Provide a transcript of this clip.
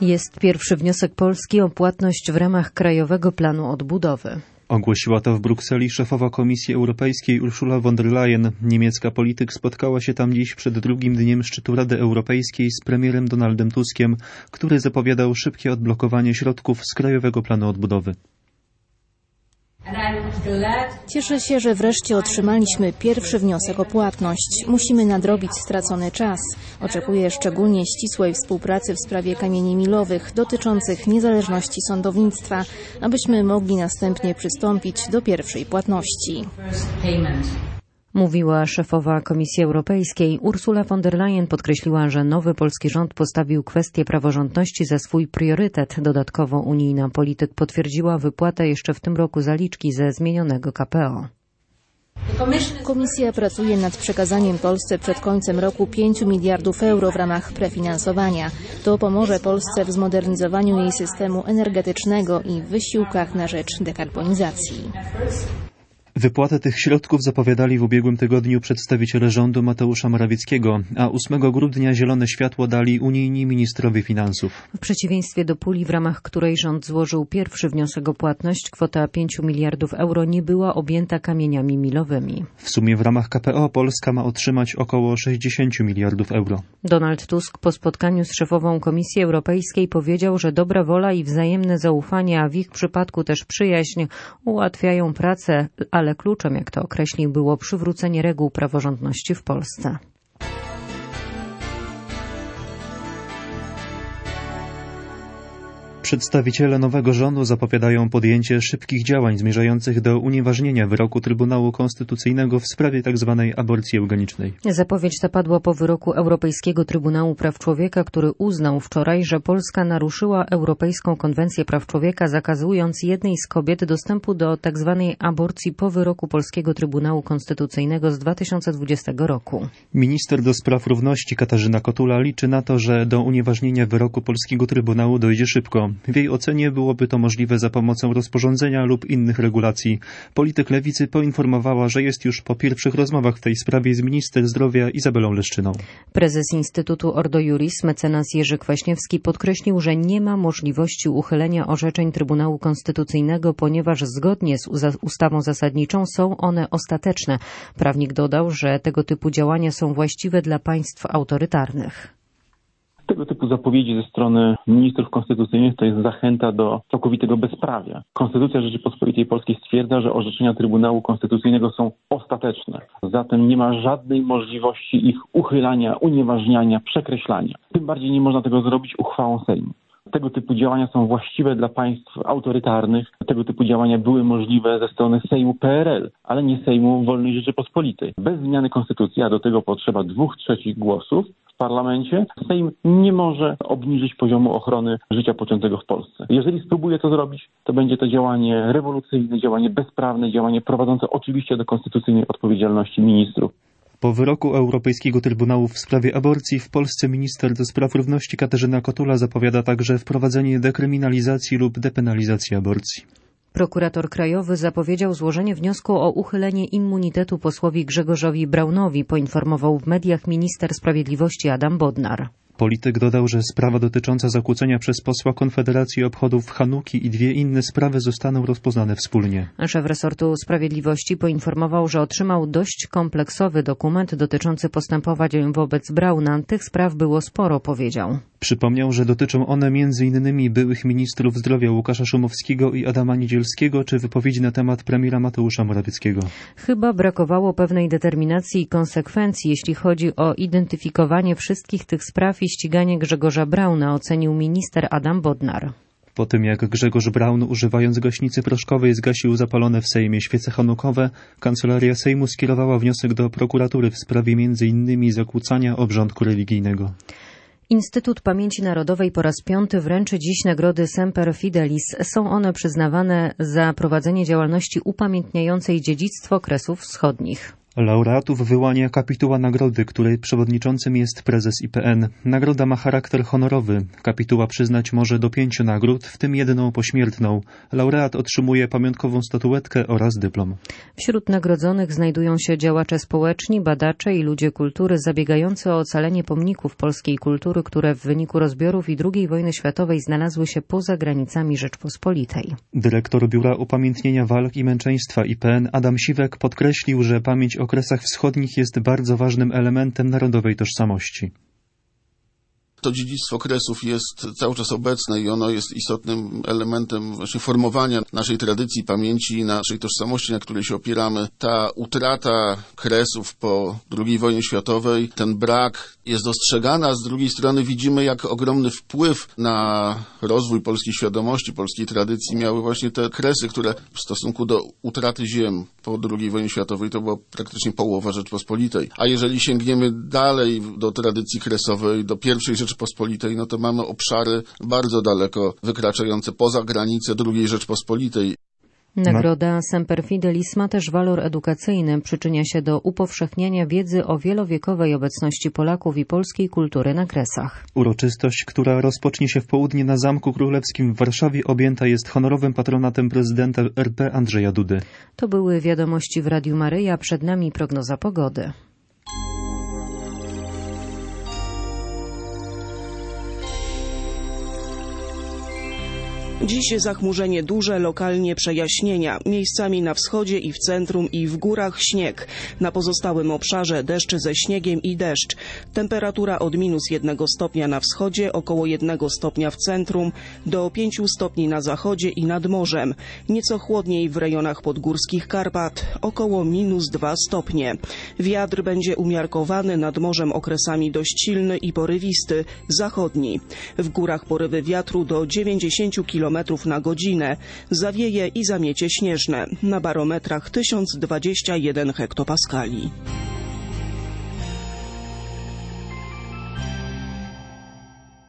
Jest pierwszy wniosek Polski o płatność w ramach Krajowego Planu Odbudowy. Ogłosiła to w Brukseli szefowa Komisji Europejskiej Ursula von der Leyen. Niemiecka polityk spotkała się tam dziś przed drugim dniem szczytu Rady Europejskiej z premierem Donaldem Tuskiem, który zapowiadał szybkie odblokowanie środków z Krajowego Planu Odbudowy. Cieszę się, że wreszcie otrzymaliśmy pierwszy wniosek o płatność. Musimy nadrobić stracony czas. Oczekuję szczególnie ścisłej współpracy w sprawie kamieni milowych dotyczących niezależności sądownictwa, abyśmy mogli następnie przystąpić do pierwszej płatności. Mówiła szefowa Komisji Europejskiej. Ursula von der Leyen podkreśliła, że nowy polski rząd postawił kwestię praworządności za swój priorytet. Dodatkowo unijna polityk potwierdziła wypłatę jeszcze w tym roku zaliczki ze zmienionego KPO. Komisja pracuje nad przekazaniem Polsce przed końcem roku 5 miliardów euro w ramach prefinansowania. To pomoże Polsce w zmodernizowaniu jej systemu energetycznego i w wysiłkach na rzecz dekarbonizacji. Wypłatę tych środków zapowiadali w ubiegłym tygodniu przedstawiciele rządu Mateusza Morawieckiego, a 8 grudnia zielone światło dali unijni ministrowie finansów. W przeciwieństwie do puli, w ramach której rząd złożył pierwszy wniosek o płatność, kwota 5 miliardów euro nie była objęta kamieniami milowymi. W sumie w ramach KPO Polska ma otrzymać około 60 miliardów euro. Donald Tusk po spotkaniu z szefową Komisji Europejskiej powiedział, że dobra wola i wzajemne zaufanie, a w ich przypadku też przyjaźń, ułatwiają pracę, ale kluczem, jak to określił, było przywrócenie reguł praworządności w Polsce. Przedstawiciele nowego rządu zapowiadają podjęcie szybkich działań zmierzających do unieważnienia wyroku Trybunału Konstytucyjnego w sprawie tzw. aborcji eugenicznej. Zapowiedź ta padła po wyroku Europejskiego Trybunału Praw Człowieka, który uznał wczoraj, że Polska naruszyła Europejską Konwencję Praw Człowieka, zakazując jednej z kobiet dostępu do tzw. aborcji po wyroku Polskiego Trybunału Konstytucyjnego z 2020 roku. Minister do spraw równości Katarzyna Kotula liczy na to, że do unieważnienia wyroku Polskiego Trybunału dojdzie szybko. W jej ocenie byłoby to możliwe za pomocą rozporządzenia lub innych regulacji. Polityk Lewicy poinformowała, że jest już po pierwszych rozmowach w tej sprawie z minister zdrowia Izabelą Leszczyną. Prezes Instytutu Ordo Iuris, mecenas Jerzy Kwaśniewski, podkreślił, że nie ma możliwości uchylenia orzeczeń Trybunału Konstytucyjnego, ponieważ zgodnie z ustawą zasadniczą są one ostateczne. Prawnik dodał, że tego typu działania są właściwe dla państw autorytarnych. Tego typu zapowiedzi ze strony ministrów konstytucyjnych to jest zachęta do całkowitego bezprawia. Konstytucja Rzeczypospolitej Polskiej stwierdza, że orzeczenia Trybunału Konstytucyjnego są ostateczne. Zatem nie ma żadnej możliwości ich uchylania, unieważniania, przekreślania. Tym bardziej nie można tego zrobić uchwałą Sejmu. Tego typu działania są właściwe dla państw autorytarnych. Tego typu działania były możliwe ze strony Sejmu PRL, ale nie Sejmu Wolnej Rzeczypospolitej. Bez zmiany konstytucji, a do tego potrzeba 2/3 głosów w parlamencie, Sejm nie może obniżyć poziomu ochrony życia poczętego w Polsce. Jeżeli spróbuje to zrobić, to będzie to działanie rewolucyjne, działanie bezprawne, działanie prowadzące oczywiście do konstytucyjnej odpowiedzialności ministrów. Po wyroku Europejskiego Trybunału w sprawie aborcji w Polsce minister do spraw równości Katarzyna Kotula zapowiada także wprowadzenie dekryminalizacji lub depenalizacji aborcji. Prokurator krajowy zapowiedział złożenie wniosku o uchylenie immunitetu posłowi Grzegorzowi Braunowi, poinformował w mediach minister sprawiedliwości Adam Bodnar. Polityk dodał, że sprawa dotycząca zakłócenia przez posła Konfederacji obchodów Hanuki i 2 inne sprawy zostaną rozpoznane wspólnie. Szef resortu sprawiedliwości poinformował, że otrzymał dość kompleksowy dokument dotyczący postępowań wobec Brauna. Tych spraw było sporo, powiedział. Przypomniał, że dotyczą one m.in. byłych ministrów zdrowia Łukasza Szumowskiego i Adama Niedzielskiego, czy wypowiedzi na temat premiera Mateusza Morawieckiego. Chyba brakowało pewnej determinacji i konsekwencji, jeśli chodzi o identyfikowanie wszystkich tych spraw i ściganie Grzegorza Brauna, ocenił minister Adam Bodnar. Po tym jak Grzegorz Braun, używając gaśnicy proszkowej, zgasił zapalone w Sejmie świece hanukowe, Kancelaria Sejmu skierowała wniosek do prokuratury w sprawie m.in. zakłócania obrządku religijnego. Instytut Pamięci Narodowej po raz 5 wręczy dziś nagrody Semper Fidelis. Są one przyznawane za prowadzenie działalności upamiętniającej dziedzictwo Kresów Wschodnich. Laureatów wyłania kapituła nagrody, której przewodniczącym jest prezes IPN. Nagroda ma charakter honorowy. Kapituła przyznać może do 5 nagród, w tym 1 pośmiertną. Laureat otrzymuje pamiątkową statuetkę oraz dyplom. Wśród nagrodzonych znajdują się działacze społeczni, badacze i ludzie kultury zabiegający o ocalenie pomników polskiej kultury, które w wyniku rozbiorów i II wojny światowej znalazły się poza granicami Rzeczpospolitej. Dyrektor Biura Upamiętnienia Walk i Męczeństwa IPN Adam Siwek podkreślił, że pamięć o Kresach Wschodnich jest bardzo ważnym elementem narodowej tożsamości. To dziedzictwo Kresów jest cały czas obecne i ono jest istotnym elementem właśnie formowania naszej tradycji, pamięci i naszej tożsamości, na której się opieramy. Ta utrata Kresów po II wojnie światowej, ten brak jest dostrzegany, a z drugiej strony widzimy, jak ogromny wpływ na rozwój polskiej świadomości, polskiej tradycji miały właśnie te Kresy, które w stosunku do utraty ziem po II wojnie światowej to była praktycznie połowa Rzeczpospolitej. A jeżeli sięgniemy dalej do tradycji kresowej, do pierwszej Rzeczpospolitej, no to mamy obszary bardzo daleko wykraczające poza granice II Rzeczpospolitej. Nagroda Semper Fidelis ma też walor edukacyjny, przyczynia się do upowszechniania wiedzy o wielowiekowej obecności Polaków i polskiej kultury na Kresach. Uroczystość, która rozpocznie się w południe na Zamku Królewskim w Warszawie, objęta jest honorowym patronatem prezydenta RP Andrzeja Dudy. To były wiadomości w Radiu Maryja, przed nami prognoza pogody. Dziś zachmurzenie duże, lokalnie przejaśnienia. Miejscami na wschodzie i w centrum i w górach śnieg. Na pozostałym obszarze deszcz ze śniegiem i deszcz. Temperatura od -1 stopnia na wschodzie, około 1 stopnia w centrum, do 5 stopni na zachodzie i nad morzem. Nieco chłodniej w rejonach podgórskich Karpat, około -2 stopnie. Wiatr będzie umiarkowany, nad morzem okresami dość silny i porywisty, zachodni. W górach porywy wiatru do 90 km na godzinę. Zawieje i zamiecie śnieżne. Na barometrach 1021 hektopaskali.